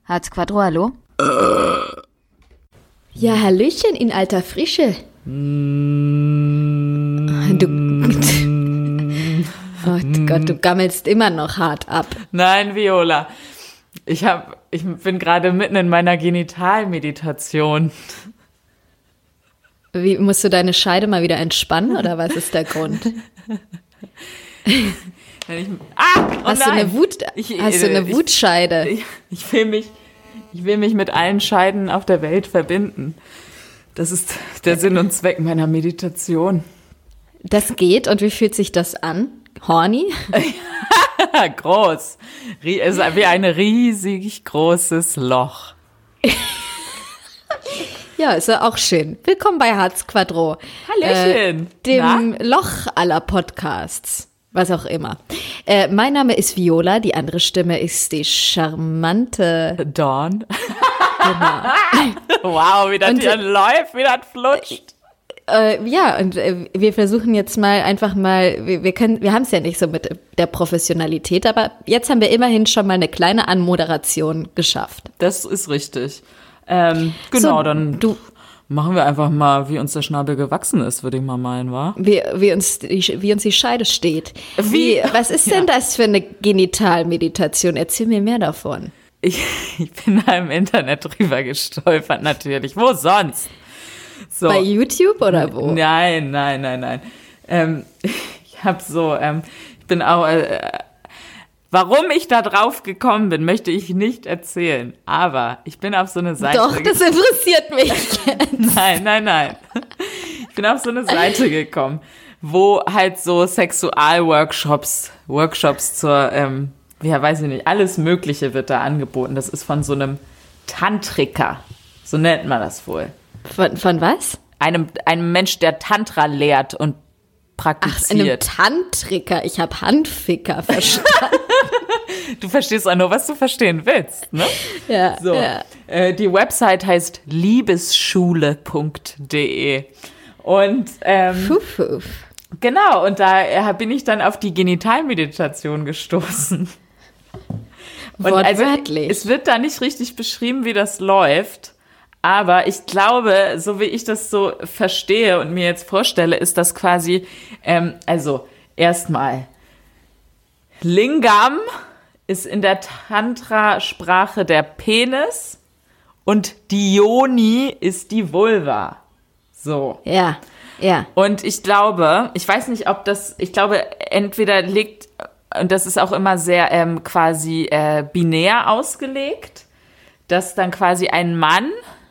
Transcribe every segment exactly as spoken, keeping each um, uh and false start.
Harz Quattro, hallo? Ja, Hallöchen in alter Frische. Mm. Du, oh Gott, du gammelst immer noch hart ab. Nein, Viola. Ich, hab, ich bin gerade mitten in meiner Genitalmeditation. Wie, musst du deine Scheide mal wieder entspannen oder was ist der Grund? Wenn ich, ah, oh hast nein. du eine, Wut, ich, hast du eine ich, Wutscheide? Ich, ich, will mich, ich will mich mit allen Scheiden auf der Welt verbinden. Das ist der Sinn und Zweck meiner Meditation. Das geht und wie fühlt sich das an? Horny? Groß. Es ist wie ein riesig großes Loch. Ja, ist ja auch schön. Willkommen bei Harz Quattro. Hallöchen. Äh, dem Na? Loch aller Podcasts. Was auch immer. Äh, mein Name ist Viola, die andere Stimme ist die charmante Dawn. Genau. Wow, wie das Und, hier läuft, wie das flutscht. Äh, ja, und äh, wir versuchen jetzt mal einfach mal, wir, wir können, wir haben es ja nicht so mit der Professionalität, aber jetzt haben wir immerhin schon mal eine kleine Anmoderation geschafft. Das ist richtig. Ähm, genau, So, dann du- machen wir einfach mal, wie uns der Schnabel gewachsen ist, würde ich mal meinen, wa? Wie, wie, uns die, wie uns die Scheide steht. Wie? Was ist denn das für eine Genitalmeditation? Erzähl mir mehr davon. Ich, ich bin da im Internet drüber gestolpert, natürlich. Wo sonst? So. Bei YouTube oder wo? Nein, nein, nein, nein. Ähm, ich habe so, ähm, ich bin auch, äh, warum ich da drauf gekommen bin, möchte ich nicht erzählen. Aber ich bin auf so eine Seite. Doch, das interessiert mich. Nein, nein, nein. Ich bin auf so eine Seite gekommen, wo halt so Sexualworkshops, Workshops zur, ähm, ja, weiß ich nicht, alles Mögliche wird da angeboten. Das ist von so einem Tantriker. So nennt man das wohl. Von, von was? Einem, einem Mensch, der Tantra lehrt und Ach, einem praktiziert. Tantriker. Ich habe Handficker verstanden. Du verstehst auch nur, was du verstehen willst, ne? Ja, So. ja. Äh, die Website heißt liebesschule punkt de. Und ähm, Puh, puh. genau, und da äh, bin ich dann auf die Genitalmeditation gestoßen. Und Wortwörtlich. es wird da nicht richtig beschrieben, wie das läuft. Aber ich glaube, so wie ich das so verstehe und mir jetzt vorstelle, ist das quasi, ähm, also erstmal, Lingam ist in der Tantra-Sprache der Penis und die Yoni ist die Vulva. So. Ja, ja. Und ich glaube, ich weiß nicht, ob das, ich glaube, entweder liegt, und das ist auch immer sehr ähm, quasi äh, binär ausgelegt, dass dann quasi ein Mann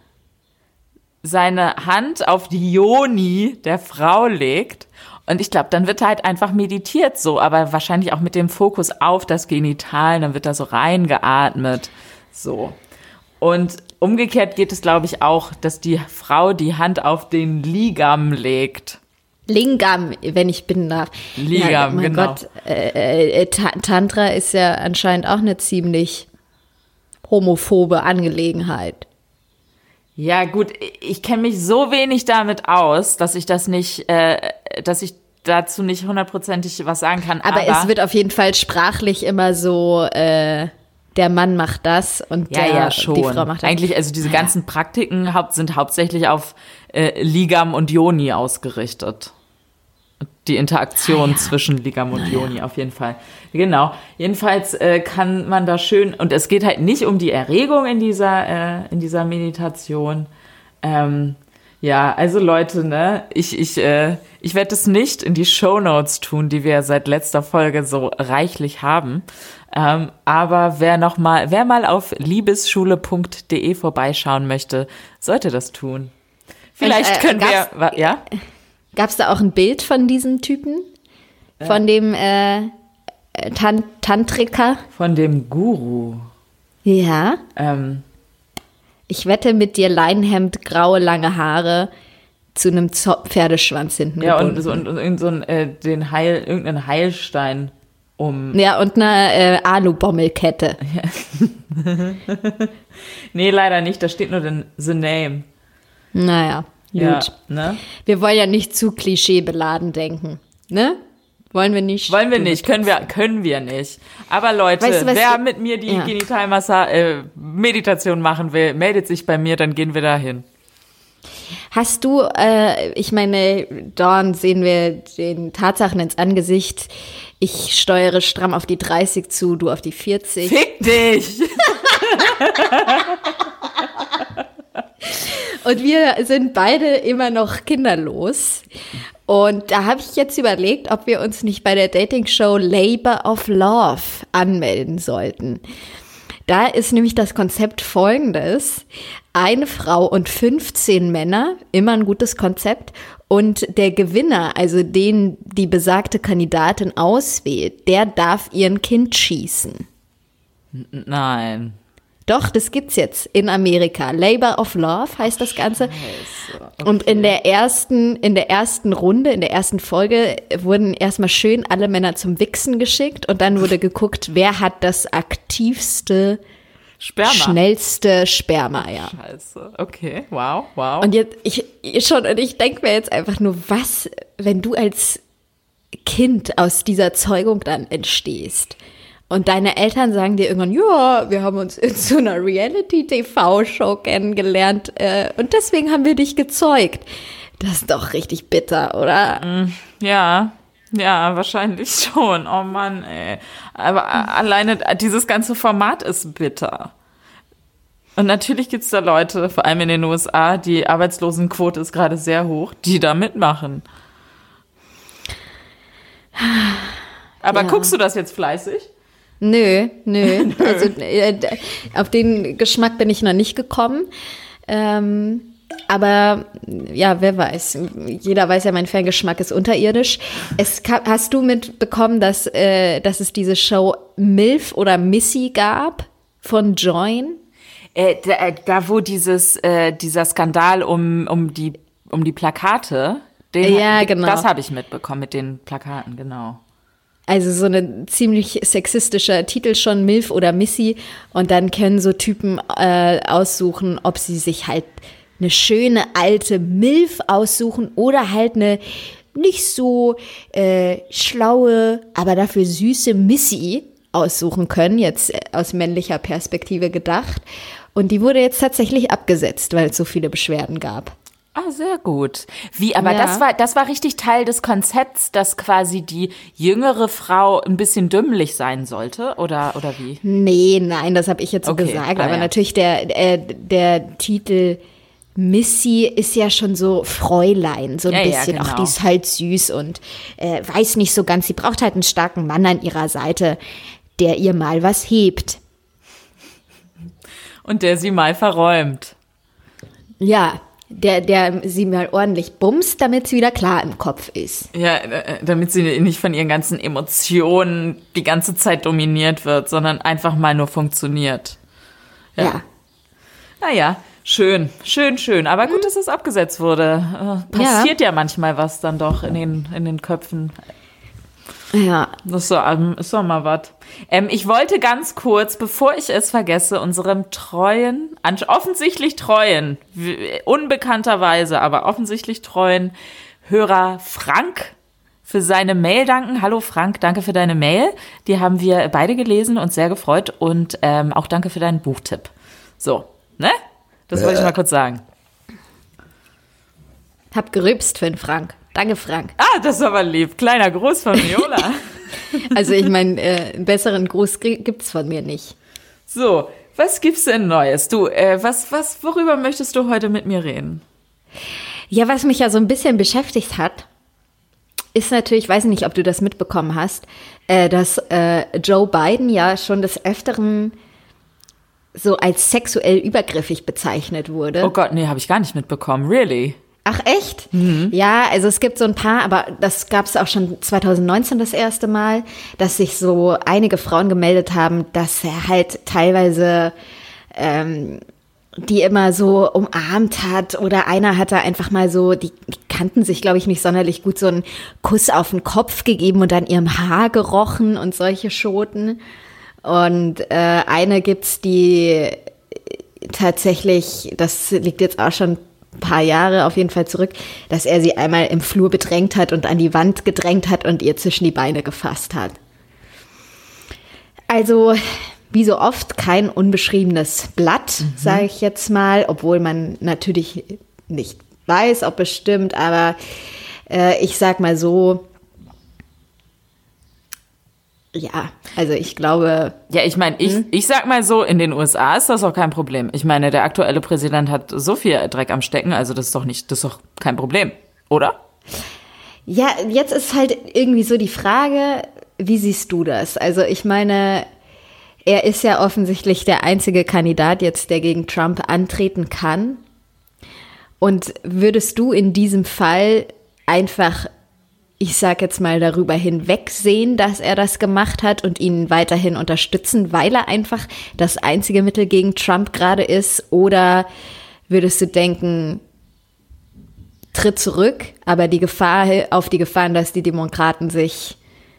seine Hand auf die Yoni der Frau legt. Und ich glaube, dann wird halt einfach meditiert so, aber wahrscheinlich auch mit dem Fokus auf das Genital, dann wird da so reingeatmet, so. Und umgekehrt geht es, glaube ich, auch, dass die Frau die Hand auf den Ligam legt. Lingam, wenn ich bitten darf. Lingam, ja, mein genau. Gott, äh, äh, Ta- Tantra ist ja anscheinend auch eine ziemlich homophobe Angelegenheit. Ja, gut, ich kenne mich so wenig damit aus, dass ich das nicht, äh, dass ich dazu nicht hundertprozentig was sagen kann. Aber, Aber es wird auf jeden Fall sprachlich immer so, äh, der Mann macht das und ja, der, ja, schon. die Frau macht das. Eigentlich, also diese ganzen Praktiken haupt, sind hauptsächlich auf äh, Ligam und Yoni ausgerichtet. Die Interaktion Ah, ja. zwischen Ligam und Yoni auf jeden Fall. Genau. Jedenfalls äh, kann man da schön, und es geht halt nicht um die Erregung in dieser, äh, in dieser Meditation. Ähm, ja, also Leute, ne, ich, ich, äh, ich werde es nicht in die Shownotes tun, die wir seit letzter Folge so reichlich haben. Ähm, aber wer noch mal, wer mal auf liebesschule punkt de vorbeischauen möchte, sollte das tun. Vielleicht Und, äh, können wir, gab's- wa- ja? Gab es da auch ein Bild von diesem Typen? Von dem äh, Tan- Tantriker? Von dem Guru. Ja. Ähm, Ich wette mit dir Leinenhemd, graue, lange Haare zu einem Zo- Pferdeschwanz hinten ja, und gebunden. so, und, und irgend so ein, äh, den Heil, irgendeinen Heilstein um. Ja, und eine äh, Alubommelkette. Nee, leider nicht, da steht nur den, the name. Naja, gut. Ja, ne? Wir wollen ja nicht zu klischeebeladen denken, ne? Wollen wir nicht. Wollen wir nicht, können wir, können wir nicht. Aber Leute, weißt du, wer ich, mit mir die ja. Genitalmassa-Meditation äh, machen will, meldet sich bei mir, dann gehen wir dahin. Hast du, äh, ich meine, Dawn sehen wir den Tatsachen ins Angesicht. Ich steuere stramm auf die dreißig zu, du auf die vierzig. Fick dich! Und wir sind beide immer noch kinderlos. Und da habe ich jetzt überlegt, ob wir uns nicht bei der Dating-Show Labor of Love anmelden sollten. Da ist nämlich das Konzept folgendes: Eine Frau und fünfzehn Männer, immer ein gutes Konzept. Und der Gewinner, also den die besagte Kandidatin auswählt, der darf ihren Kind schießen. Nein. Doch, das gibt's jetzt in Amerika. Labor of Love heißt das Ganze. Scheiße, okay. Und in der ersten, in der ersten Runde, in der ersten Folge wurden erstmal schön alle Männer zum Wichsen geschickt und dann wurde geguckt, wer hat das aktivste, Sperma. schnellste Sperma, ja. Scheiße, okay, wow, wow. Und jetzt, ich, ich schon, und ich denke mir jetzt einfach nur, was, wenn du als Kind aus dieser Zeugung dann entstehst? Und deine Eltern sagen dir irgendwann, ja, wir haben uns in so einer Reality-T V-Show kennengelernt äh, und deswegen haben wir dich gezeugt. Das ist doch richtig bitter, oder? Ja, ja, wahrscheinlich schon. Oh Mann, ey. Aber alleine dieses ganze Format ist bitter. Und natürlich gibt's da Leute, vor allem in den U S A, die Arbeitslosenquote ist gerade sehr hoch, die da mitmachen. Aber ja. Guckst du das jetzt fleißig? Nö, nö. Also äh, auf den Geschmack bin ich noch nicht gekommen. Ähm, aber ja, wer weiß. Jeder weiß ja, mein Ferngeschmack ist unterirdisch. Es ka- hast du mitbekommen, dass, äh, dass es diese Show Milf oder Missy gab von Join? Äh, da, da, wo dieses, äh, dieser Skandal um, um, die, um die Plakate, den, Ja, genau. Das habe ich mitbekommen mit den Plakaten, genau. Also so ein ziemlich sexistischer Titel schon, Milf oder Missy. Und dann können so Typen äh, aussuchen, ob sie sich halt eine schöne alte Milf aussuchen oder halt eine nicht so äh, schlaue, aber dafür süße Missy aussuchen können, jetzt aus männlicher Perspektive gedacht. Und die wurde jetzt tatsächlich abgesetzt, weil es so viele Beschwerden gab. Ah, sehr gut. Wie, aber Ja. das war, das war richtig Teil des Konzepts, dass quasi die jüngere Frau ein bisschen dümmlich sein sollte, oder, oder wie? Nee, nein, das habe ich jetzt so Okay, gesagt. ah, Aber ja. natürlich der, äh, der Titel Missy ist ja schon so Fräulein, so ein Ja, ja, bisschen. Ach, genau. die ist halt süß und äh, weiß nicht so ganz. Sie braucht halt einen starken Mann an ihrer Seite, der ihr mal was hebt. Und der sie mal verräumt. Ja, der, der sie mal ordentlich bumst, damit sie wieder klar im Kopf ist. Ja, äh, damit sie nicht von ihren ganzen Emotionen die ganze Zeit dominiert wird, sondern einfach mal nur funktioniert. Ja. Ja. Naja, schön, schön, schön. Aber gut, dass es abgesetzt wurde. Äh, passiert ja. ja manchmal was dann doch in den, in den Köpfen. Ja. Das ist, so, ähm, ist doch mal was. Ähm, ich wollte ganz kurz, bevor ich es vergesse, unserem treuen, an- offensichtlich treuen, w- unbekannterweise, aber offensichtlich treuen Hörer Frank für seine Mail danken. Hallo Frank, danke für deine Mail. Die haben wir beide gelesen und sehr gefreut. Und ähm, auch danke für deinen Buchtipp. So, ne? Das wollte ich mal kurz sagen. Hab gerübst für den Frank. Danke, Frank. Ah, das ist aber lieb. Kleiner Gruß von Viola. Also ich meine, äh, einen besseren Gruß g- gibt's von mir nicht. So, was gibt's denn Neues? Du, äh, was, was, worüber möchtest du heute mit mir reden? Ja, was mich ja so ein bisschen beschäftigt hat, ist natürlich, ich weiß nicht, ob du das mitbekommen hast, äh, dass äh, Joe Biden ja schon des Öfteren so als sexuell übergriffig bezeichnet wurde. Oh Gott, nee, habe ich gar nicht mitbekommen. Really? Ach echt? Ja, also es gibt so ein paar, aber das gab es auch schon zwanzig neunzehn das erste Mal, dass sich so einige Frauen gemeldet haben, dass er halt teilweise ähm, die immer so umarmt hat oder einer hat da einfach mal so, die, die kannten sich, glaube ich, nicht sonderlich gut, so einen Kuss auf den Kopf gegeben und an ihrem Haar gerochen und solche Schoten. Und äh, eine gibt's, die tatsächlich, das liegt jetzt auch schon ein paar Jahre auf jeden Fall zurück, dass er sie einmal im Flur bedrängt hat und an die Wand gedrängt hat und ihr zwischen die Beine gefasst hat. Also wie so oft kein unbeschriebenes Blatt, mhm. sage ich jetzt mal, obwohl man natürlich nicht weiß, ob es stimmt, aber äh, ich sag mal so, ja, also ich glaube... Ja, ich meine, ich, hm? ich sag mal so, in den U S A ist das auch kein Problem. Ich meine, der aktuelle Präsident hat so viel Dreck am Stecken, also das ist doch nicht, das ist doch kein Problem, oder? Ja, jetzt ist halt irgendwie so die Frage, wie siehst du das? Also ich meine, er ist ja offensichtlich der einzige Kandidat jetzt, der gegen Trump antreten kann. Und würdest du in diesem Fall einfach... ich sag jetzt mal, darüber hinwegsehen, dass er das gemacht hat und ihn weiterhin unterstützen, weil er einfach das einzige Mittel gegen Trump gerade ist? Oder würdest du denken, tritt zurück, aber die Gefahr, auf die Gefahren, dass die Demokraten sich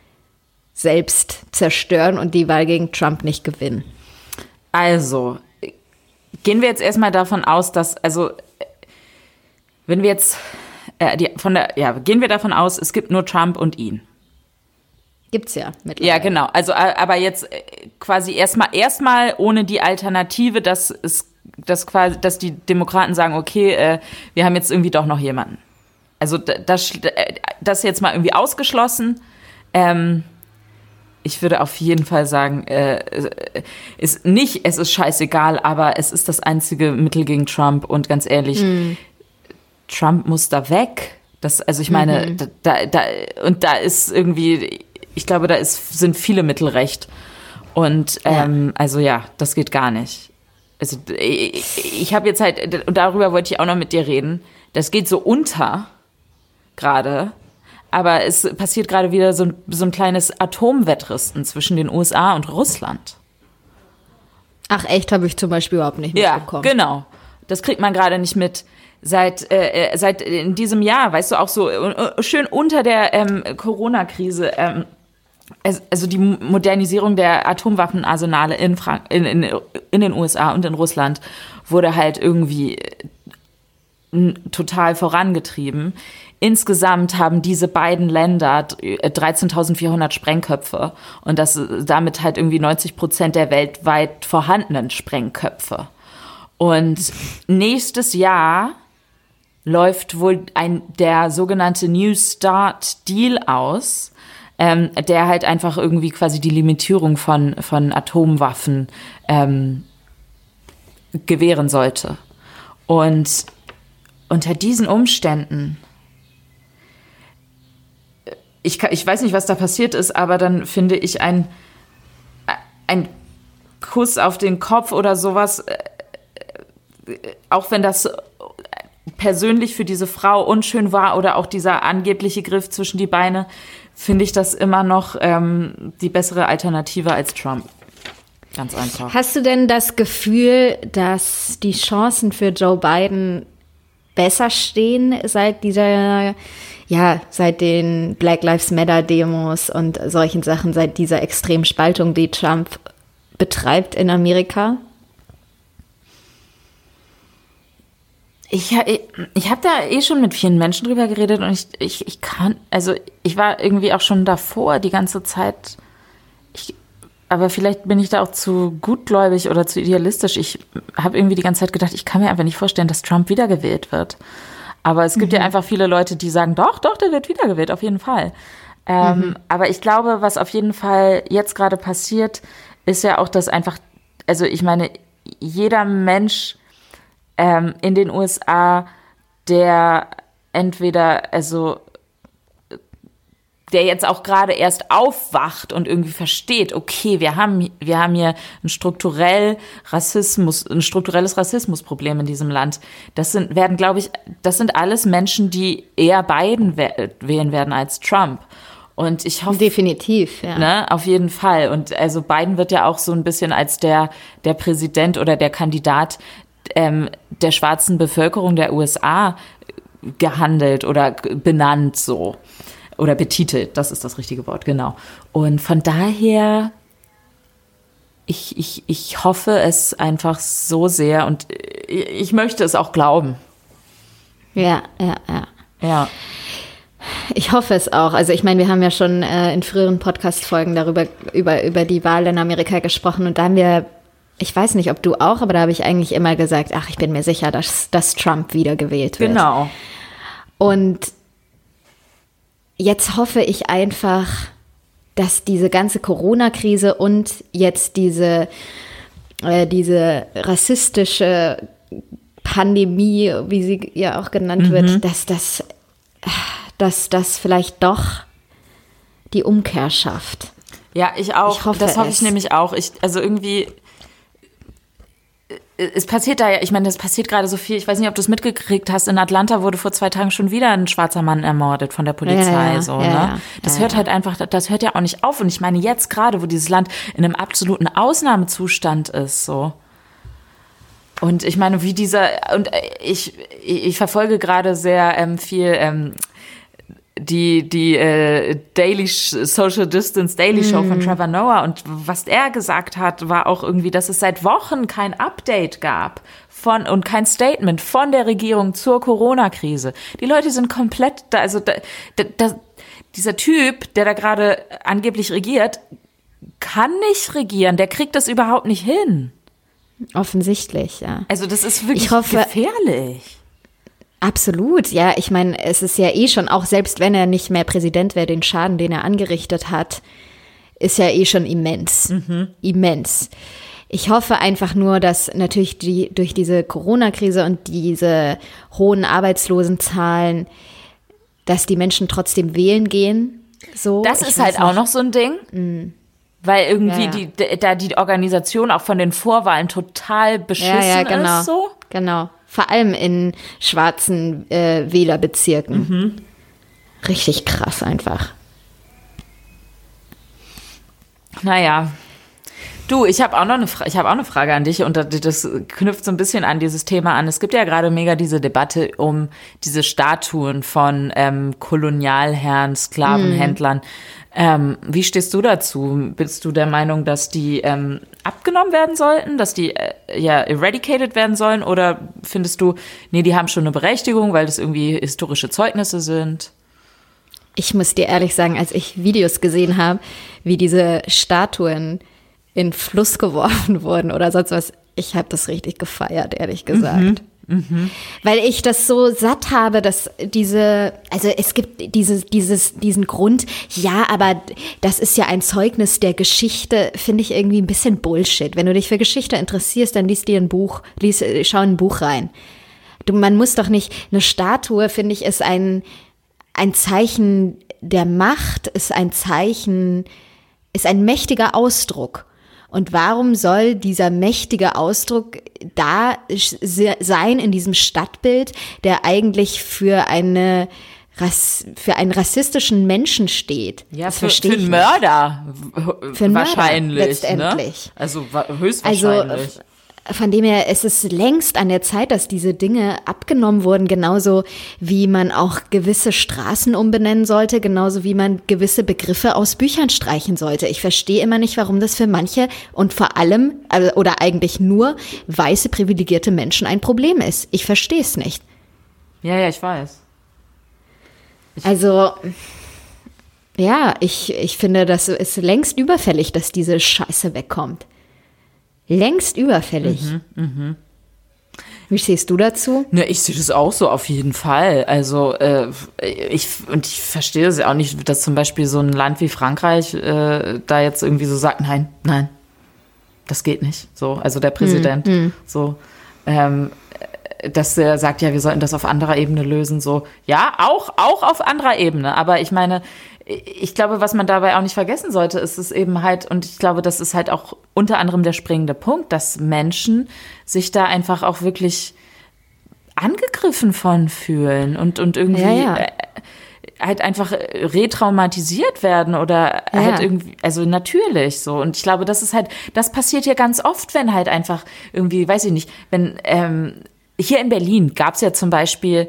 selbst zerstören und die Wahl gegen Trump nicht gewinnen? Also, gehen wir jetzt erstmal davon aus, dass, also, wenn wir jetzt... Äh, die, von der, ja, gehen wir davon aus, es gibt nur Trump und ihn. Gibt's ja mittlerweile. Ja, genau. Also, aber jetzt quasi erstmal erstmal ohne die Alternative, dass es, dass quasi, dass die Demokraten sagen, okay, äh, wir haben jetzt irgendwie doch noch jemanden. Also das, das jetzt mal irgendwie ausgeschlossen. Ähm, ich würde auf jeden Fall sagen, äh, ist nicht, es ist scheißegal, aber es ist das einzige Mittel gegen Trump und ganz ehrlich. Mhm. Trump muss da weg. Das, also ich meine, mhm. da, da, und da ist irgendwie, ich glaube, da ist, sind viele Mittel recht. Und ähm, ja. also ja, das geht gar nicht. Also ich, ich habe jetzt halt, und darüber wollte ich auch noch mit dir reden, das geht so unter gerade, aber es passiert gerade wieder so ein, so ein kleines Atomwettrüsten zwischen den U S A und Russland. Ach echt, habe ich zum Beispiel überhaupt nicht mitbekommen. Ja, genau. Das kriegt man gerade nicht mit. Seit, äh, seit in diesem Jahr, weißt du, auch so äh, schön unter der ähm, Corona-Krise, ähm, also die Modernisierung der Atomwaffenarsenale in, Frank- in, in, in den U S A und in Russland wurde halt irgendwie äh, total vorangetrieben. Insgesamt haben diese beiden Länder dreizehntausendvierhundert Sprengköpfe und das damit halt irgendwie neunzig Prozent der weltweit vorhandenen Sprengköpfe. Und nächstes Jahr läuft wohl ein, der sogenannte New Start Deal aus, ähm, der halt einfach irgendwie quasi die Limitierung von, von Atomwaffen ähm, gewähren sollte. Und unter diesen Umständen, ich, ich weiß nicht, was da passiert ist, aber dann finde ich ein, ein Kuss auf den Kopf oder sowas, äh, auch wenn das persönlich für diese Frau unschön war oder auch dieser angebliche Griff zwischen die Beine, finde ich das immer noch ähm, die bessere Alternative als Trump. Ganz einfach. Hast du denn das Gefühl, dass die Chancen für Joe Biden besser stehen seit dieser, ja, seit den Black Lives Matter Demos und solchen Sachen, seit dieser extremen Spaltung, die Trump betreibt in Amerika? Ich, ich, ich habe da eh schon mit vielen Menschen drüber geredet und ich, ich, ich kann, also ich war irgendwie auch schon davor die ganze Zeit, ich, aber vielleicht bin ich da auch zu gutgläubig oder zu idealistisch. Ich habe irgendwie die ganze Zeit gedacht, ich kann mir einfach nicht vorstellen, dass Trump wiedergewählt wird. Aber es gibt mhm. ja einfach viele Leute, die sagen, doch, doch, der wird wiedergewählt, auf jeden Fall. Ähm, mhm. Aber ich glaube, was auf jeden Fall jetzt gerade passiert, ist ja auch, dass einfach, also ich meine, jeder Mensch ähm, in den U S A, der entweder, also der jetzt auch gerade erst aufwacht und irgendwie versteht, okay, wir haben, wir haben hier ein strukturell Rassismus, ein strukturelles Rassismusproblem in diesem Land. Das sind, werden, glaube ich, das sind alles Menschen, die eher Biden wählen werden als Trump. Und ich hoffe. Definitiv, ja. Ne, auf jeden Fall. Und also Biden wird ja auch so ein bisschen als der, der Präsident oder der Kandidat ähm, der schwarzen Bevölkerung der U S A gehandelt oder benannt so. Oder betitelt, das ist das richtige Wort, genau. Und von daher, ich, ich, ich hoffe es einfach so sehr und ich möchte es auch glauben. Ja, ja, ja. Ja. Ich hoffe es auch. Also ich meine, wir haben ja schon äh, in früheren Podcast-Folgen darüber, über, über die Wahl in Amerika gesprochen und da haben wir, ich weiß nicht, ob du auch, aber da habe ich eigentlich immer gesagt, ach, ich bin mir sicher, dass, dass Trump wiedergewählt wird. Genau. Und jetzt hoffe ich einfach, dass diese ganze Corona-Krise und jetzt diese, äh, diese rassistische Pandemie, wie sie ja auch genannt mhm. wird, dass das, dass das vielleicht doch die Umkehr schafft. Ja, ich auch. Ich hoffe das hoffe es. ich nämlich auch. Ich, also irgendwie, es passiert da ja, ich meine, es passiert gerade so viel. Ich weiß nicht, ob du es mitgekriegt hast. In Atlanta wurde vor zwei Tagen schon wieder ein schwarzer Mann ermordet von der Polizei. Ja, ja, so, ja, ne? ja, das ja, hört ja. halt einfach, das hört ja auch nicht auf. Und ich meine, jetzt gerade, wo dieses Land in einem absoluten Ausnahmezustand ist, so. Und ich meine, wie dieser, und ich, ich verfolge gerade sehr ähm, viel ähm, die, die äh, Daily Social Distance Daily Show mm. von Trevor Noah. Und was er gesagt hat, war auch irgendwie, dass es seit Wochen kein Update gab von und kein Statement von der Regierung zur Corona-Krise. Die Leute sind komplett da, also da, da, da, dieser Typ, der da gerade angeblich regiert, kann nicht regieren. Der kriegt das überhaupt nicht hin. Offensichtlich, ja. Also das ist wirklich ich hoffe, gefährlich. Absolut, ja. Ich meine, es ist ja eh schon, auch selbst wenn er nicht mehr Präsident wäre, den Schaden, den er angerichtet hat, ist ja eh schon immens. Mhm. Immens. Ich hoffe einfach nur, dass natürlich die, durch diese Corona-Krise und diese hohen Arbeitslosenzahlen, dass die Menschen trotzdem wählen gehen. So, das ist halt nicht. Auch noch so ein Ding. Mhm. Weil irgendwie ja, ja. die da die Organisation auch von den Vorwahlen total beschissen ja, ja, genau, ist. So. Genau. Vor allem in schwarzen äh, Wählerbezirken. Mhm. Richtig krass einfach. Naja. Du, ich habe auch noch eine Fra- ich habe auch eine Frage an dich und das knüpft so ein bisschen an dieses Thema an. Es gibt ja gerade mega diese Debatte um diese Statuen von ähm, Kolonialherren, Sklavenhändlern. Mhm. Ähm, wie stehst du dazu? Bist du der Meinung, dass die ähm, abgenommen werden sollten, dass die äh, ja eradicated werden sollen? Oder findest du, nee, die haben schon eine Berechtigung, weil das irgendwie historische Zeugnisse sind? Ich muss dir ehrlich sagen, als ich Videos gesehen habe, wie diese Statuen in Fluss geworfen wurden oder sonst was, ich habe das richtig gefeiert, ehrlich gesagt. Mhm. Mhm. Weil ich das so satt habe, dass diese, also es gibt dieses, dieses, diesen Grund, ja, aber das ist ja ein Zeugnis der Geschichte, finde ich irgendwie ein bisschen Bullshit. Wenn du dich für Geschichte interessierst, dann liest dir ein Buch, lies, schau in ein Buch rein. Du, man muss doch nicht, eine Statue, finde ich, ist ein, ein Zeichen der Macht, ist ein Zeichen, ist ein mächtiger Ausdruck. Und warum soll dieser mächtige Ausdruck da sein in diesem Stadtbild, der eigentlich für eine für einen rassistischen Menschen steht? Ja, für, für einen Mörder für einen wahrscheinlich. Mörder, letztendlich. Ne? Also höchstwahrscheinlich. Also, von dem her ist es längst an der Zeit, dass diese Dinge abgenommen wurden, genauso wie man auch gewisse Straßen umbenennen sollte, genauso wie man gewisse Begriffe aus Büchern streichen sollte. Ich verstehe immer nicht, warum das für manche und vor allem oder eigentlich nur weiße privilegierte Menschen ein Problem ist. Ich verstehe es nicht. Ja, ja, ich weiß. Ich also, ja, ich, ich finde, das ist längst überfällig, dass diese Scheiße wegkommt. Längst überfällig. Mhm, mh. Wie stehst du dazu? Ne, ich sehe das auch so auf jeden Fall. Also äh, ich und ich verstehe es ja auch nicht, dass zum Beispiel so ein Land wie Frankreich äh, da jetzt irgendwie so sagt, nein, nein, das geht nicht. So, also der Präsident, mhm. so, ähm, dass er sagt, ja, wir sollten das auf anderer Ebene lösen. So, ja, auch auch auf anderer Ebene. Aber ich meine, ich glaube, was man dabei auch nicht vergessen sollte, ist es eben halt, und ich glaube, das ist halt auch unter anderem der springende Punkt, dass Menschen sich da einfach auch wirklich angegriffen von fühlen und, und irgendwie ja, ja. halt einfach retraumatisiert werden oder ja. halt irgendwie, also natürlich so. Und ich glaube, das ist halt, das passiert ja ganz oft, wenn halt einfach irgendwie, weiß ich nicht, wenn, ähm, hier in Berlin gab es ja zum Beispiel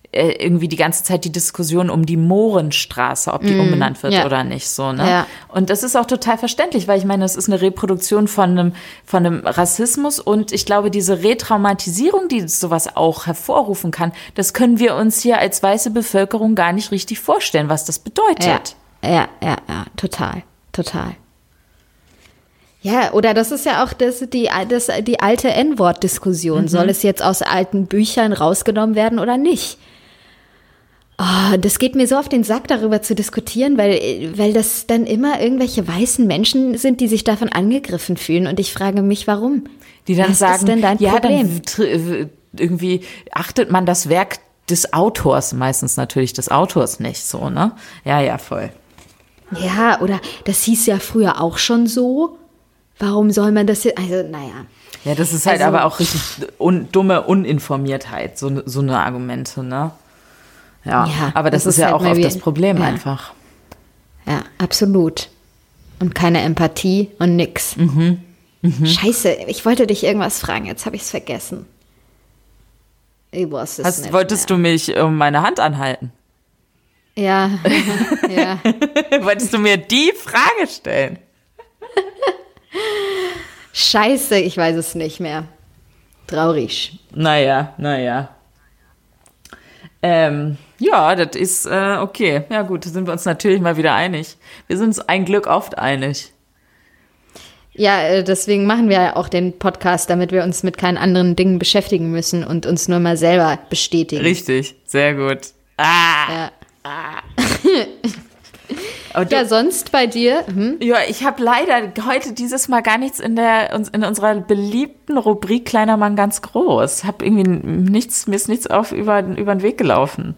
äh, irgendwie die ganze Zeit die Diskussion um die Mohrenstraße, ob die mm, umbenannt wird ja. oder nicht, so, ne? Ja. Und das ist auch total verständlich, weil ich meine, das ist eine Reproduktion von einem, von einem Rassismus und ich glaube, diese Retraumatisierung, die sowas auch hervorrufen kann, das können wir uns hier als weiße Bevölkerung gar nicht richtig vorstellen, was das bedeutet. Ja, ja, ja, ja total, total. Ja, oder das ist ja auch das, die, das, die alte En-Wort-Diskussion. Mhm. Soll es jetzt aus alten Büchern rausgenommen werden oder nicht? Oh, das geht mir so auf den Sack, darüber zu diskutieren, weil, weil das dann immer irgendwelche weißen Menschen sind, die sich davon angegriffen fühlen. Und ich frage mich, warum? Die dann Was sagen, ist denn dein ja, Problem? dann irgendwie achtet man das Werk des Autors, meistens natürlich des Autors nicht so, ne? Ja, ja, voll. Ja, oder das hieß ja früher auch schon so. Warum soll man das jetzt, also naja. Ja, das ist halt also, aber auch richtig un, dumme Uninformiertheit, so, so eine Argumente, ne? Ja, ja aber das, das ist, ist ja halt auch oft das Problem ja. einfach. Ja, absolut. Und keine Empathie und nix. Mhm. Mhm. Scheiße, ich wollte dich irgendwas fragen, jetzt habe ich es vergessen. Ich weiß es Hast, nicht wolltest mehr. du mich um meine Hand anhalten? Ja, ja. Wolltest du mir die Frage stellen? Scheiße, ich weiß es nicht mehr. Traurig. Naja, naja. Ähm, ja, das ist äh, okay. Ja gut, da sind wir uns natürlich mal wieder einig. Wir sind uns ein Glück oft einig. Ja, deswegen machen wir ja auch den Podcast, damit wir uns mit keinen anderen Dingen beschäftigen müssen und uns nur mal selber bestätigen. Richtig, sehr gut. Ah! Ja. Ah. Ja, sonst bei dir? Hm? Ja, ich habe leider heute dieses Mal gar nichts in der in unserer beliebten Rubrik Kleiner Mann ganz groß. Hab irgendwie nichts, mir ist nichts auf über, über den Weg gelaufen.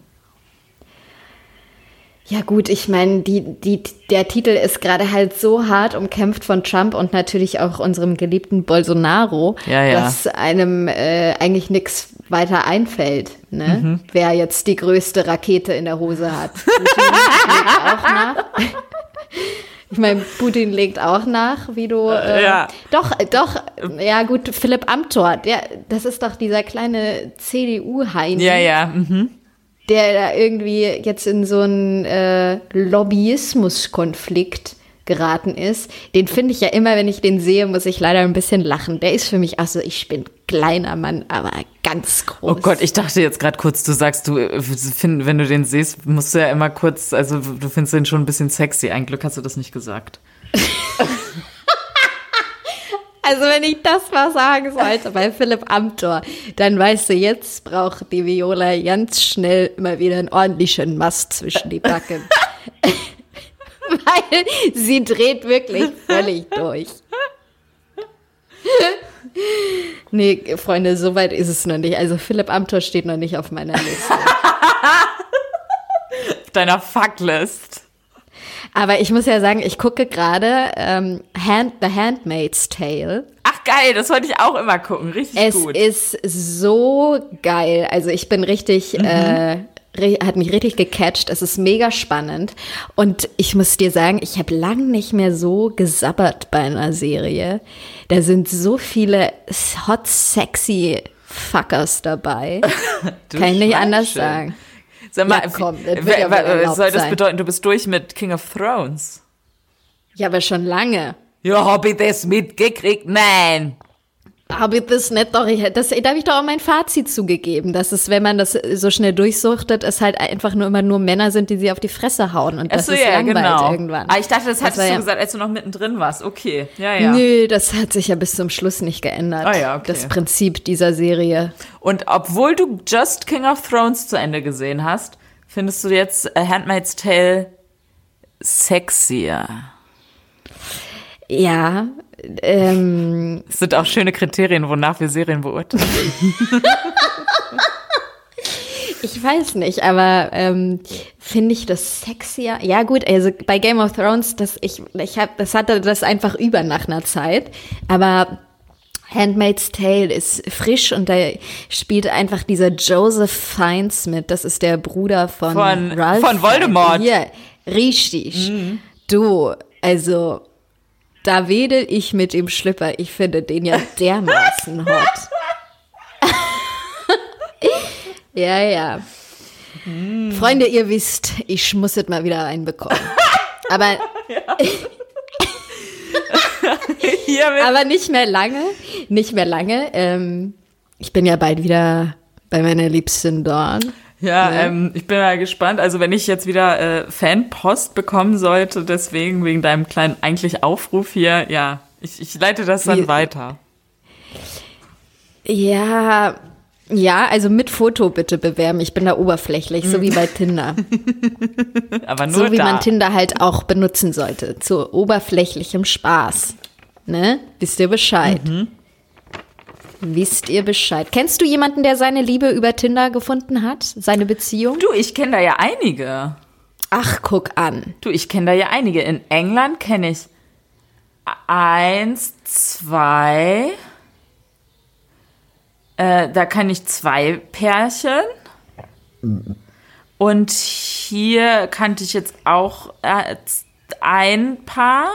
Ja gut, ich meine, die, die, der Titel ist gerade halt so hart umkämpft von Trump und natürlich auch unserem geliebten Bolsonaro, ja, ja. dass einem äh, eigentlich nichts weiter einfällt, ne? Mhm. Wer jetzt die größte Rakete in der Hose hat. Putin legt auch nach. Ich meine, Putin legt auch nach, wie du... Äh, ja. Doch, doch, ja gut, Philipp Amthor, der, das ist doch dieser kleine C D U-Heini. Ja, ja, mhm. Der da irgendwie jetzt in so einen äh, Lobbyismus-Konflikt geraten ist. Den finde ich ja immer, wenn ich den sehe, muss ich leider ein bisschen lachen. Der ist für mich, also ich bin kleiner Mann, aber ganz groß. Oh Gott, ich dachte jetzt gerade kurz, du sagst, du, wenn du den siehst, musst du ja immer kurz, also du findest den schon ein bisschen sexy. Ein Glück hast du das nicht gesagt. Also wenn ich das mal sagen sollte bei Philipp Amthor, dann weißt du, jetzt braucht die Viola ganz schnell immer wieder einen ordentlichen Mast zwischen die Backen. Weil sie dreht wirklich völlig durch. Nee, Freunde, so weit ist es noch nicht. Also Philipp Amthor steht noch nicht auf meiner Liste. Auf deiner Fucklist. Aber ich muss ja sagen, ich gucke gerade ähm, Hand, The Handmaid's Tale. Ach geil, das wollte ich auch immer gucken, richtig es gut. Es ist so geil. Also ich bin richtig, mhm. äh, hat mich richtig gecatcht. Es ist mega spannend. Und ich muss dir sagen, ich habe lang nicht mehr so gesabbert bei einer Serie. Da sind so viele hot, sexy Fuckers dabei. Kann ich nicht anders sagen. Sag mal, ja, komm, das w- w- soll das sein. Bedeuten, du bist durch mit King of Thrones? Ja, aber schon lange. Ja, hab ich das mitgekriegt? Nein. Habe ich das nicht doch, ich, das, da habe ich doch auch mein Fazit zugegeben, dass es, wenn man das so schnell durchsuchtet, es halt einfach nur immer nur Männer sind, die sie auf die Fresse hauen und das Achso, ist ja, langweilig genau. irgendwann. Ah, ich dachte, das hattest das du ja, gesagt, als du noch mittendrin warst. Okay, ja, ja. Nö, das hat sich ja bis zum Schluss nicht geändert. Ah, ja, okay. Das Prinzip dieser Serie. Und obwohl du just King of Thrones zu Ende gesehen hast, findest du jetzt A Handmaid's Tale sexier? Ja, ähm. Das sind auch schöne Kriterien, wonach wir Serien beurteilen. Ich weiß nicht, aber ähm, finde ich das sexier? Ja gut, also bei Game of Thrones, das ich, ich hab, das hatte das einfach über nach einer Zeit, aber Handmaid's Tale ist frisch und da spielt einfach dieser Joseph Fiennes mit. Das ist der Bruder von Von, Ralph von Voldemort. Hier, richtig. Mhm. Du, also da wedel ich mit dem Schlüpper. Ich finde den ja dermaßen hot. Ja, ja. Mm. Freunde, ihr wisst, ich muss es mal wieder reinbekommen. Aber, aber nicht mehr lange, nicht mehr lange. Ähm, ich bin ja bald wieder bei meiner liebsten Dawn. Ja, ne? ähm, ich bin mal gespannt. Also wenn ich jetzt wieder äh, Fanpost bekommen sollte, deswegen wegen deinem kleinen eigentlich Aufruf hier, ja, ich, ich leite das dann Wie? weiter. Ja, ja, also mit Foto bitte bewerben. Ich bin da oberflächlich, so wie bei Tinder. Aber nur So wie da. man Tinder halt auch benutzen sollte, zu oberflächlichem Spaß. Ne? Wisst ihr Bescheid? Mhm. Wisst ihr Bescheid? Kennst du jemanden, der seine Liebe über Tinder gefunden hat? Seine Beziehung? Du, ich kenne da ja einige. Ach, guck an. Du, ich kenne da ja einige. In England kenne ich eins, zwei. Äh, da kenne ich zwei Pärchen. Und hier kannte ich jetzt auch äh, ein Paar.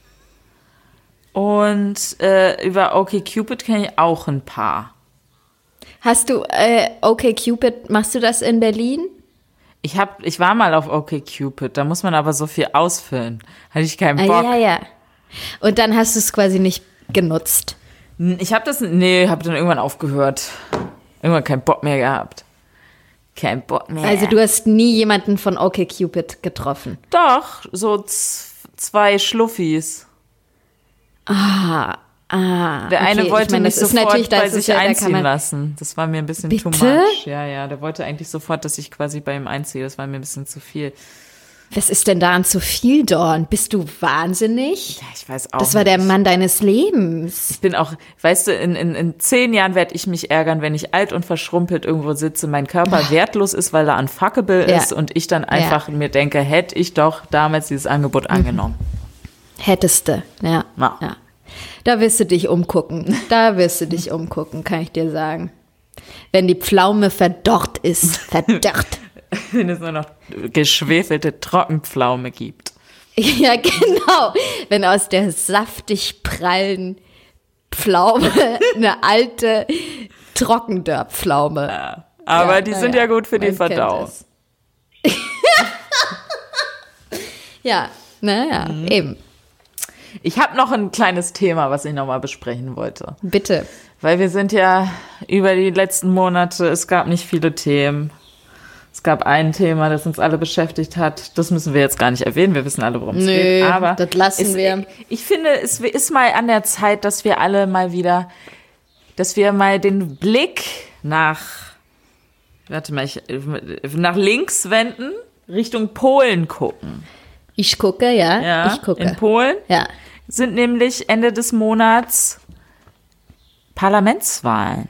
Und äh, über OkCupid kenne ich auch ein paar. Hast du äh, OkCupid, machst du das in Berlin? Ich hab, ich war mal auf OkCupid, da muss man aber so viel ausfüllen. Hatte ich keinen Bock. Ah, ja, ja. Und dann hast du es quasi nicht genutzt. Ich habe das, nee, habe dann irgendwann aufgehört. Irgendwann keinen Bock mehr gehabt. Kein Bock mehr. Also du hast nie jemanden von OkCupid getroffen? Doch, so z- zwei Schluffis. Ah, ah. Der eine okay. wollte ich mein, mich sofort bei sich ja, einziehen da lassen. Das war mir ein bisschen Bitte? too much. Ja, ja, der wollte eigentlich sofort, dass ich quasi bei ihm einziehe. Das war mir ein bisschen zu viel. Was ist denn daran zu viel, Dawn? Bist du wahnsinnig? Ja, ich weiß auch Das war nicht. der Mann deines Lebens. Ich bin auch, weißt du, in, in, in zehn Jahren werde ich mich ärgern, wenn ich alt und verschrumpelt irgendwo sitze, mein Körper wertlos ist, weil er unfuckable Ja. ist und ich dann einfach ja. mir denke, hätte ich doch damals dieses Angebot mhm. angenommen. Hättest du, ja. Ja. ja. Da wirst du dich umgucken. Da wirst du dich umgucken, kann ich dir sagen. Wenn die Pflaume verdorrt ist. Verdorrt. Wenn es nur noch geschwefelte Trockenpflaume gibt. Ja, genau. Wenn aus der saftig prallen Pflaume eine alte Trockendörrpflaume. Ja, aber ja, die sind ja, ja gut für die Verdauung. Ja, naja, mhm. eben. Ich habe noch ein kleines Thema, was ich nochmal besprechen wollte. Bitte. Weil wir sind ja über die letzten Monate, es gab nicht viele Themen. Es gab ein Thema, das uns alle beschäftigt hat. Das müssen wir jetzt gar nicht erwähnen. Wir wissen alle, worum es geht. Aber das lassen es, wir. Ich finde, es ist mal an der Zeit, dass wir alle mal wieder, dass wir mal den Blick nach, warte mal, ich, nach links wenden, Richtung Polen gucken. Ich gucke, ja. Ja, ich gucke. In Polen ja. sind nämlich Ende des Monats Parlamentswahlen.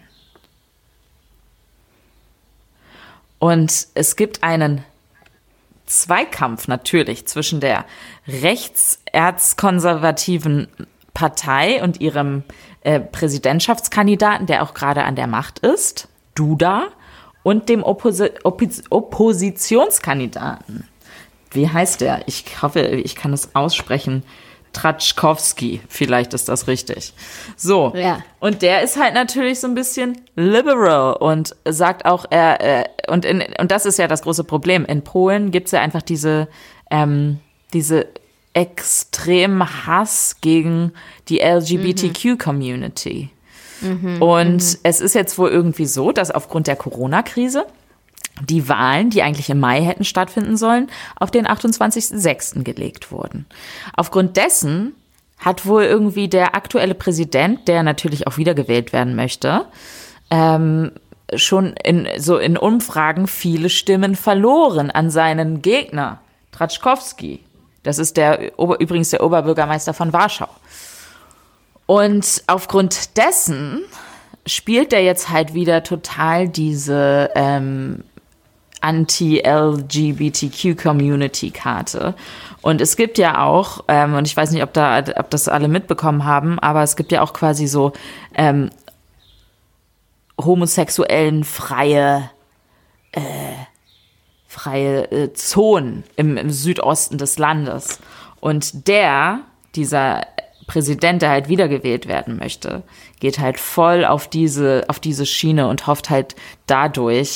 Und es gibt einen Zweikampf natürlich zwischen der rechtserzkonservativen Partei und ihrem äh, Präsidentschaftskandidaten, der auch gerade an der Macht ist, Duda, und dem Opposi- Oppos- Oppositionskandidaten. Wie heißt der? Ich hoffe, ich kann es aussprechen. Trzaskowski, vielleicht ist das richtig. So, ja. Und der ist halt natürlich so ein bisschen liberal und sagt auch, er äh, und in, und das ist ja das große Problem. In Polen gibt's ja einfach diese ähm, diese extremen Hass gegen die L G B T Q-Community. Mhm, und mhm. es ist jetzt wohl irgendwie so, dass aufgrund der Corona-Krise die Wahlen, die eigentlich im Mai hätten stattfinden sollen, auf den achtundzwanzigsten sechsten gelegt wurden. Aufgrund dessen hat wohl irgendwie der aktuelle Präsident, der natürlich auch wiedergewählt werden möchte, ähm, schon in, so in Umfragen viele Stimmen verloren an seinen Gegner, Trzaskowski. Das ist der übrigens der Oberbürgermeister von Warschau. Und aufgrund dessen spielt er jetzt halt wieder total diese ähm, Anti-L G B T Q-Community-Karte. Und es gibt ja auch, ähm, und ich weiß nicht, ob, da, ob das alle mitbekommen haben, aber es gibt ja auch quasi so ähm, homosexuellen freie, äh, freie äh, Zonen im, im Südosten des Landes. Und der, dieser Präsident, der halt wiedergewählt werden möchte, geht halt voll auf diese, auf diese Schiene und hofft halt dadurch,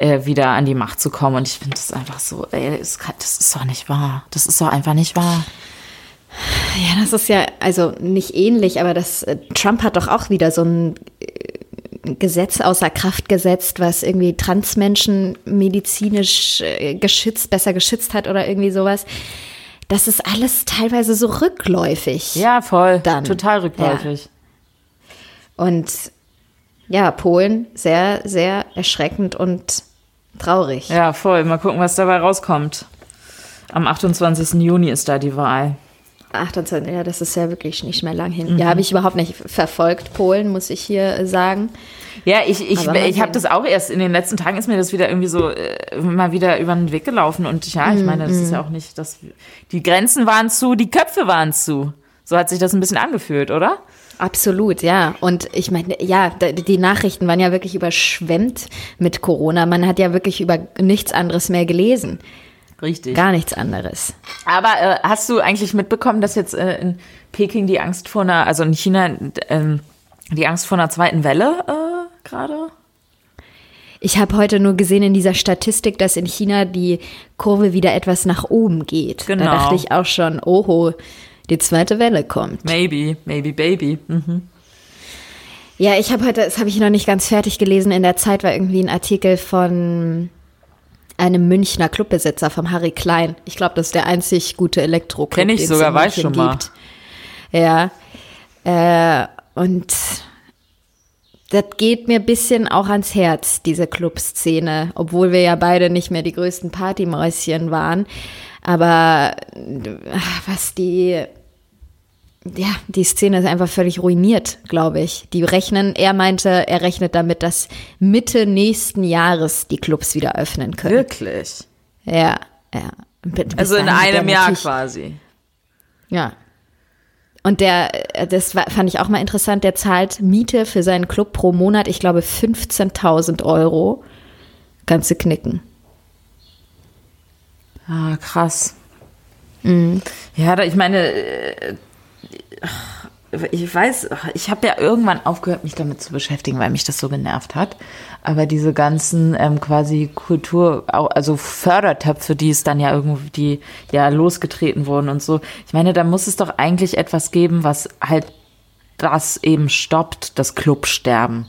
äh, wieder an die Macht zu kommen. Und ich finde das einfach so, ey, das, kann, das ist doch nicht wahr. Das ist doch einfach nicht wahr. Ja, das ist ja, also nicht ähnlich, aber das äh, Trump hat doch auch wieder so ein äh, Gesetz außer Kraft gesetzt, was irgendwie Transmenschen medizinisch äh, geschützt, besser geschützt hat oder irgendwie sowas. Das ist alles teilweise so rückläufig. Ja, voll. Dann. Total rückläufig. Ja. Und ja, Polen, sehr, sehr erschreckend und traurig. Ja, voll. Mal gucken, was dabei rauskommt. Am achtundzwanzigsten Juni ist da die Wahl. achtundzwanzig, ja, das ist ja wirklich nicht mehr lang hin. Mhm. Ja, habe ich überhaupt nicht verfolgt, Polen, muss ich hier sagen. Ja, ich, ich, ich habe das auch erst, in den letzten Tagen ist mir das wieder irgendwie so äh, mal wieder über den Weg gelaufen. Und ja, ich meine, das ist ja auch nicht, dass die Grenzen waren zu, die Köpfe waren zu. So hat sich das ein bisschen angefühlt, oder? Absolut, ja. Und ich meine, ja, die Nachrichten waren ja wirklich überschwemmt mit Corona. Man hat ja wirklich über nichts anderes mehr gelesen. Richtig. Gar nichts anderes. Aber äh, hast du eigentlich mitbekommen, dass jetzt äh, in Peking die Angst vor einer, also in China, äh, die Angst vor einer zweiten Welle äh, gerade? Ich habe heute nur gesehen in dieser Statistik, dass in China die Kurve wieder etwas nach oben geht. Genau. Da dachte ich auch schon, oho, die zweite Welle kommt. Maybe, maybe, baby. Mhm. Ja, ich habe heute, das habe ich noch nicht ganz fertig gelesen, in der Zeit war irgendwie ein Artikel von einem Münchner Clubbesitzer, vom Harry Klein. Ich glaube, das ist der einzig gute Elektroclub, kenn ich den sogar, es in weiß München schon mal. gibt. Ja, äh, und das geht mir ein bisschen auch ans Herz, diese Clubszene, obwohl wir ja beide nicht mehr die größten Partymäuschen waren. Aber was die, ja, die Szene ist einfach völlig ruiniert, glaube ich. Die rechnen, er meinte, er rechnet damit, dass Mitte nächsten Jahres die Clubs wieder öffnen können. Wirklich? Ja, ja. Bis also in dahin einem der Jahr quasi. Ja. Und der, das war, fand ich auch mal interessant, der zahlt Miete für seinen Club pro Monat, ich glaube fünfzehntausend Euro. Kannst du knicken. Ah, krass. Mhm. Ja, ich meine, ich weiß, ich habe ja irgendwann aufgehört, mich damit zu beschäftigen, weil mich das so genervt hat. Aber diese ganzen ähm, quasi Kultur, also Fördertöpfe, die es dann ja irgendwie ja losgetreten wurden und so. Ich meine, da muss es doch eigentlich etwas geben, was halt das eben stoppt, das Clubsterben.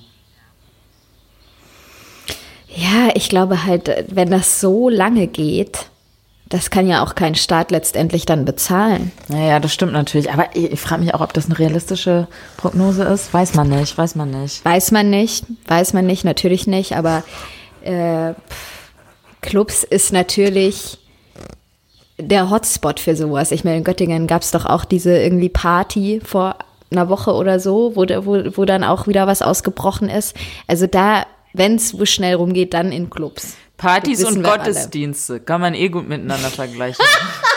Ja, ich glaube halt, wenn das so lange geht, das kann ja auch kein Staat letztendlich dann bezahlen. Naja, das stimmt natürlich. Aber ich, ich frage mich auch, ob das eine realistische Prognose ist. Weiß man nicht, weiß man nicht. Weiß man nicht, weiß man nicht, natürlich nicht. Aber äh, Clubs ist natürlich der Hotspot für sowas. Ich meine, in Göttingen gab es doch auch diese irgendwie Party vor einer Woche oder so, wo, wo, wo dann auch wieder was ausgebrochen ist. Also da, wenn es schnell rumgeht, dann in Clubs. Partys und Gottesdienste kann man eh gut miteinander vergleichen.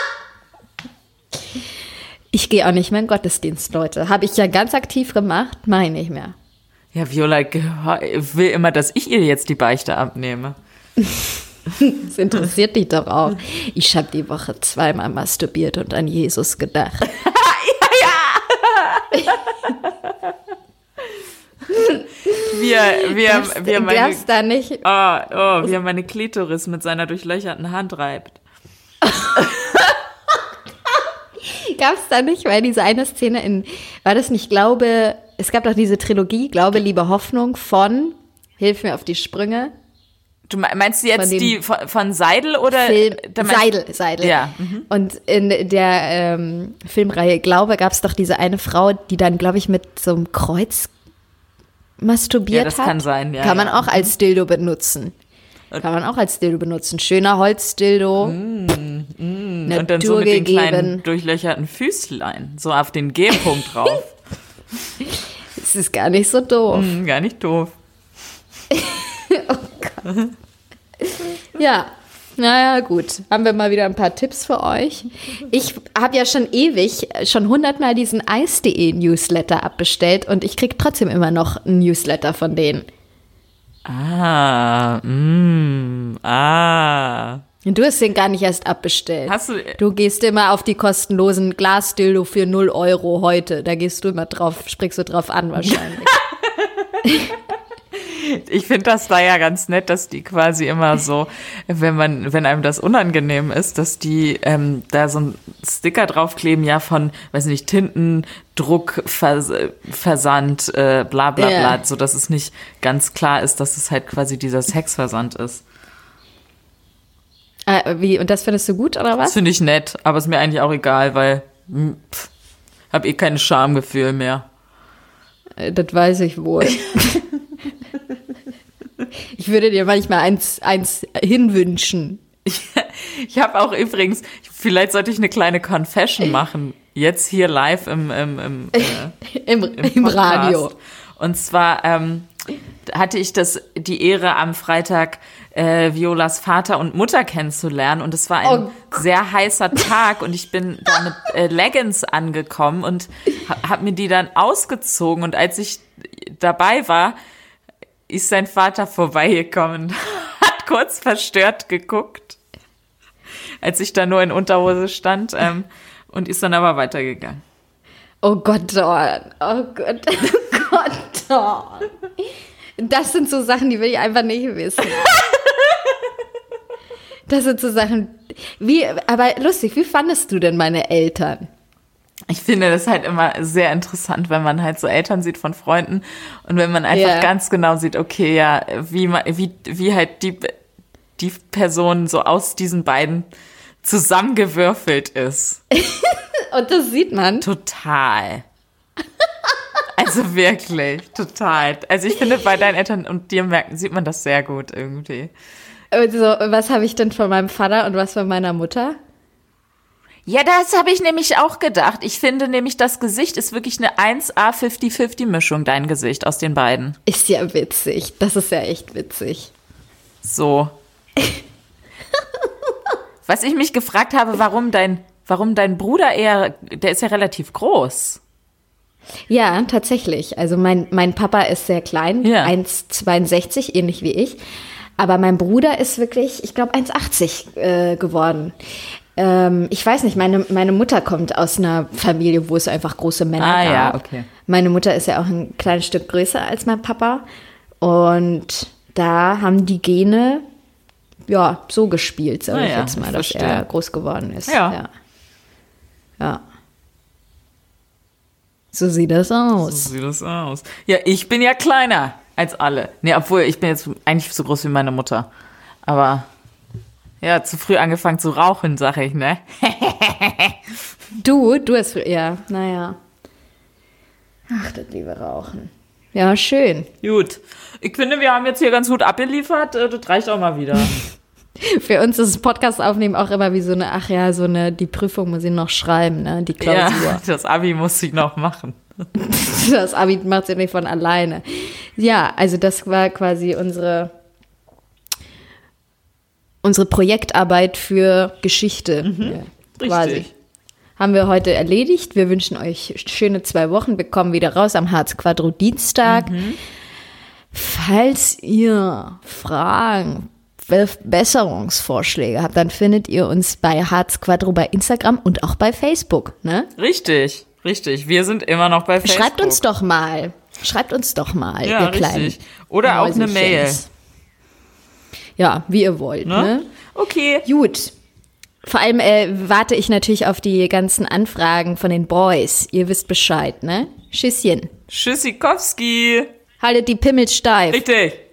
Ich gehe auch nicht mehr in Gottesdienst, Leute. Habe ich ja ganz aktiv gemacht, mache ich nicht mehr. Ja, Viola will immer, dass ich ihr jetzt die Beichte abnehme. Das interessiert dich doch auch. Ich habe die Woche zweimal masturbiert und an Jesus gedacht. ja, ja! Wir, wir, darfst, wir meine, darfst da nicht. Oh, oh, wie er meine Klitoris mit seiner durchlöcherten Hand reibt. Gab's da nicht, weil diese eine Szene in, war das nicht Glaube, es gab doch diese Trilogie, Glaube, Liebe, Hoffnung von, hilf mir auf die Sprünge. Du meinst du jetzt die von, von Seidel oder? Film, Seidel, Seidel. Ja. Mhm. Und in der ähm, Filmreihe Glaube gab's doch diese eine Frau, die dann, glaube ich, mit so einem Kreuz masturbiert ja, das hat. Kann sein, ja. Kann man ja. auch als Dildo benutzen. Kann man auch als Dildo benutzen. Schöner Holzdildo. Mm, mm. Und dann so mit den kleinen durchlöcherten Füßlein. So auf den G-Punkt drauf. Das ist gar nicht so doof. Mm, gar nicht doof. Oh Gott. Ja. Naja, gut. Haben wir mal wieder ein paar Tipps für euch. Ich habe ja schon ewig, schon hundertmal diesen eis punkt de Newsletter abbestellt und ich kriege trotzdem immer noch einen Newsletter von denen. Ah, mm, ah. Und du hast den gar nicht erst abbestellt. Hast du? Du gehst immer auf die kostenlosen Glasdildo für null Euro heute. Da gehst du immer drauf, springst du drauf an wahrscheinlich. Ich finde das da ja ganz nett, dass die quasi immer so, wenn man, wenn einem das unangenehm ist, dass die ähm, da so einen Sticker draufkleben, ja von, weiß nicht, Tintendruck, Vers- Versand, äh, bla bla Ja. bla, so dass es nicht ganz klar ist, dass es halt quasi dieser Sexversand ist. Äh, wie, und das findest du gut, oder Das was? finde ich nett, aber ist mir eigentlich auch egal, weil hm, pff, hab eh kein Schamgefühl mehr. Äh, Das weiß ich wohl. Ich würde dir manchmal eins, eins hinwünschen. Ich, ich habe auch übrigens, vielleicht sollte ich eine kleine Confession machen, jetzt hier live im, im, im, äh, Im, im, im Podcast. Radio. Und zwar ähm, hatte ich das die Ehre, am Freitag äh, Violas Vater und Mutter kennenzulernen. Und es war ein Oh sehr heißer Tag und ich bin da mit äh, Leggings angekommen und ha- habe mir die dann ausgezogen. Und als ich dabei war, ist sein Vater vorbeigekommen, hat kurz verstört geguckt, als ich da nur in Unterhose stand, ähm, und ist dann aber weitergegangen. Oh Gott, Dorn. Oh Gott, oh Gott, Dorn. Das sind so Sachen, die will ich einfach nicht wissen. Das sind so Sachen, wie, aber lustig, wie fandest du denn meine Eltern? Ich finde das halt immer sehr interessant, wenn man halt so Eltern sieht von Freunden und wenn man einfach Ja. ganz genau sieht, okay, ja, wie man, wie, wie halt die, die Person so aus diesen beiden zusammengewürfelt ist. Und das sieht man. Total. Also wirklich, total. Also ich finde, bei deinen Eltern und dir merken, sieht man das sehr gut irgendwie. Also, was habe ich denn von meinem Vater und was von meiner Mutter? Ja, das habe ich nämlich auch gedacht. Ich finde nämlich, das Gesicht ist wirklich eine eins A fünfzig fünfzig Mischung, dein Gesicht aus den beiden. Ist ja witzig. Das ist ja echt witzig. So. Was ich mich gefragt habe, warum dein, warum dein Bruder eher, der ist ja relativ groß. Ja, tatsächlich. Also mein, mein Papa ist sehr klein, Ja. eins Komma zweiundsechzig, ähnlich wie ich. Aber mein Bruder ist wirklich, ich glaube, eins Komma achtzig äh, geworden. Ähm, ich weiß nicht, meine, meine Mutter kommt aus einer Familie, wo es einfach große Männer Ah, gab. ja, okay. Meine Mutter ist ja auch ein kleines Stück größer als mein Papa. Und da haben die Gene, ja, so gespielt, sage Ah, ich ja, jetzt mal, dass verstehe. er groß geworden ist. Ja. Ja. Ja. So sieht das aus. So sieht das aus. Ja, ich bin ja kleiner als alle. Nee, obwohl, ich bin jetzt eigentlich so groß wie meine Mutter. Aber, ja, zu früh angefangen zu rauchen, sag ich, ne? Du, du hast, ja, naja. Ach, das liebe Rauchen. Ja, schön. Gut. Ich finde, wir haben jetzt hier ganz gut abgeliefert. Äh, Das reicht auch mal wieder. Für uns ist das Podcast aufnehmen auch immer wie so eine, ach ja, so eine, die Prüfung muss ich noch schreiben, ne, die Klausur. Ja, das Abi muss ich noch machen. Das Abi macht sie nicht von alleine. Ja, also das war quasi unsere, unsere Projektarbeit für Geschichte. Ja, quasi. Richtig. Haben wir heute erledigt. Wir wünschen euch schöne zwei Wochen. Wir kommen wieder raus am Harz Quadro Dienstag. Mhm. Falls ihr Fragen, Besserungsvorschläge habt, dann findet ihr uns bei Harz Quadro bei Instagram und auch bei Facebook. Ne? Richtig, richtig. Wir sind immer noch bei Facebook. Schreibt uns doch mal. Schreibt uns doch mal, Ja, ihr kleinen richtig. Oder auch eine Mail. Mäuserchens. Ja, wie ihr wollt. Ne? Ne? Okay. Gut. Vor allem äh, warte ich natürlich auf die ganzen Anfragen von den Boys. Ihr wisst Bescheid, ne? Tschüsschen. Tschüssikowski. Haltet die Pimmel steif. Richtig.